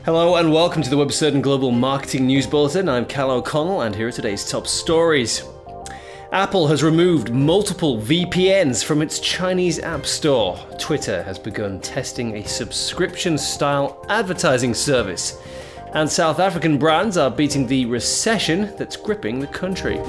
Hello and welcome to the WebCertain Global Marketing News Bulletin. I'm Cal O'Connell and here are today's top stories. Apple has removed multiple VPNs from its Chinese App Store. Twitter has begun testing a subscription-style advertising service. And South African brands are beating the recession that's gripping the country.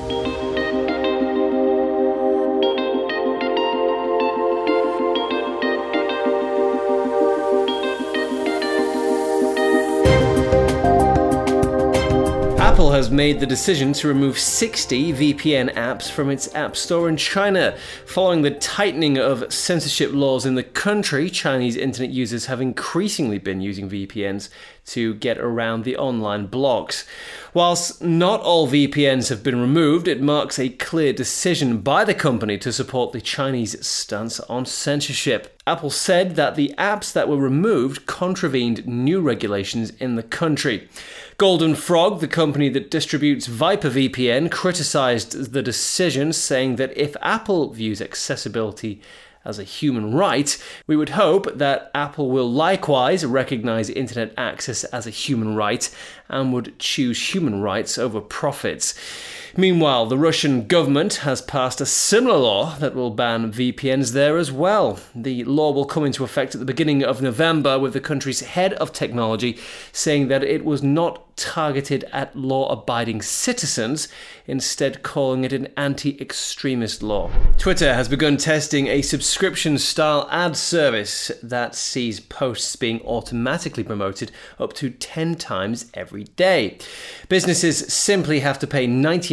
Apple has made the decision to remove 60 VPN apps from its App Store in China. Following the tightening of censorship laws in the country, Chinese internet users have increasingly been using VPNs to get around the online blocks. Whilst not all VPNs have been removed, it marks a clear decision by the company to support the Chinese stance on censorship. Apple said that the apps that were removed contravened new regulations in the country. Golden Frog, the company that distributes Viper VPN, criticized the decision, saying that if Apple views accessibility as a human right, we would hope that Apple will likewise recognize internet access as a human right and would choose human rights over profits. Meanwhile, the Russian government has passed a similar law that will ban VPNs there as well. The law will come into effect at the beginning of November, with the country's head of technology saying that it was not targeted at law-abiding citizens, instead calling it an anti-extremist law. Twitter has begun testing a subscription-style ad service that sees posts being automatically promoted up to 10 times every day. Businesses simply have to pay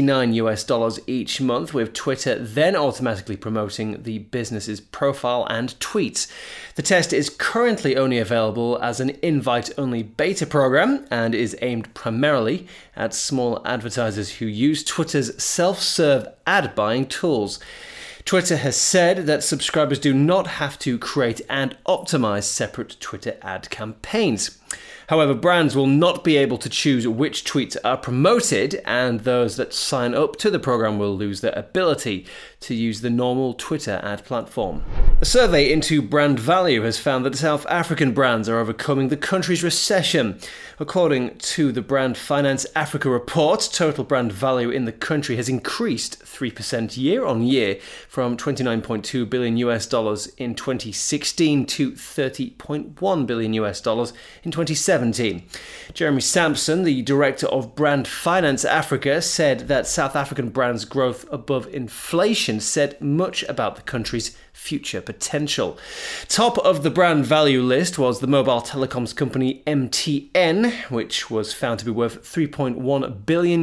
$99 each month, with Twitter then automatically promoting the business's profile and tweets. The test is currently only available as an invite-only beta program and is aimed primarily at small advertisers who use Twitter's self-serve ad buying tools. Twitter has said that subscribers do not have to create and optimize separate Twitter ad campaigns. However, brands will not be able to choose which tweets are promoted, and those that sign up to the program will lose their ability to use the normal Twitter ad platform. A survey into brand value has found that South African brands are overcoming the country's recession. According to the Brand Finance Africa report, total brand value in the country has increased 3% year on year from $29.2 billion in 2016 to $30.1 billion in 2017. Jeremy Sampson, the director of Brand Finance Africa, said that South African brands' growth above inflation said much about the country's future potential. Top of the brand value list was the mobile telecoms company MTN, which was found to be worth $3.1 billion.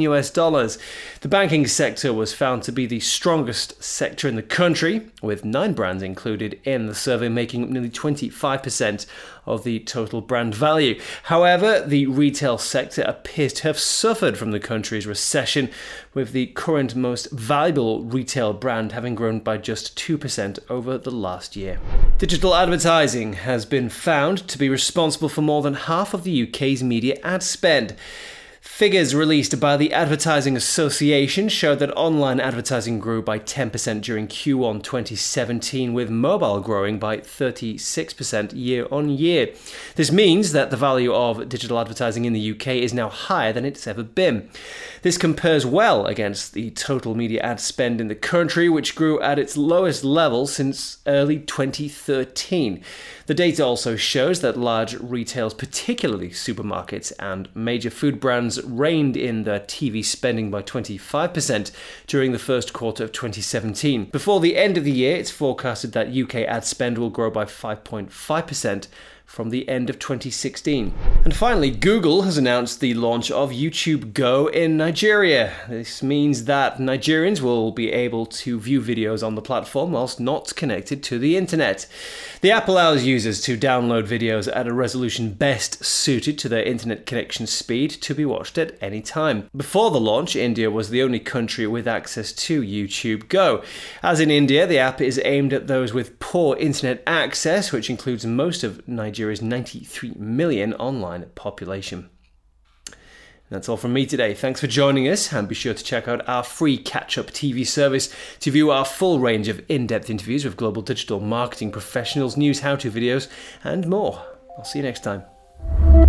The banking sector was found to be the strongest sector in the country, with 9 brands included in the survey, making up nearly 25% of the total brand value. However, the retail sector appears to have suffered from the country's recession, with the current most valuable retail brand having grown by just 2% over the last year. Digital advertising has been found to be responsible for more than half of the UK's media ad spend. Figures released by the Advertising Association show that online advertising grew by 10% during Q1 2017, with mobile growing by 36% year on year. This means that the value of digital advertising in the UK is now higher than it's ever been. This compares well against the total media ad spend in the country, which grew at its lowest level since early 2013. The data also shows that large retailers, particularly supermarkets and major food brands, reined in their TV spending by 25% during the first quarter of 2017. Before the end of the year, it's forecasted that UK ad spend will grow by 5.5% from the end of 2016. And finally, Google has announced the launch of YouTube Go in Nigeria. This means that Nigerians will be able to view videos on the platform whilst not connected to the internet. The app allows users to download videos at a resolution best suited to their internet connection speed to be watched at any time. Before the launch, India was the only country with access to YouTube Go. As in India, the app is aimed at those with poor internet access, which includes most of Nigeria's 93 million online population. That's all from me today. Thanks for joining us, and be sure to check out our free catch-up TV service to view our full range of in-depth interviews with global digital marketing professionals, news, how-to videos, and more. I'll see you next time.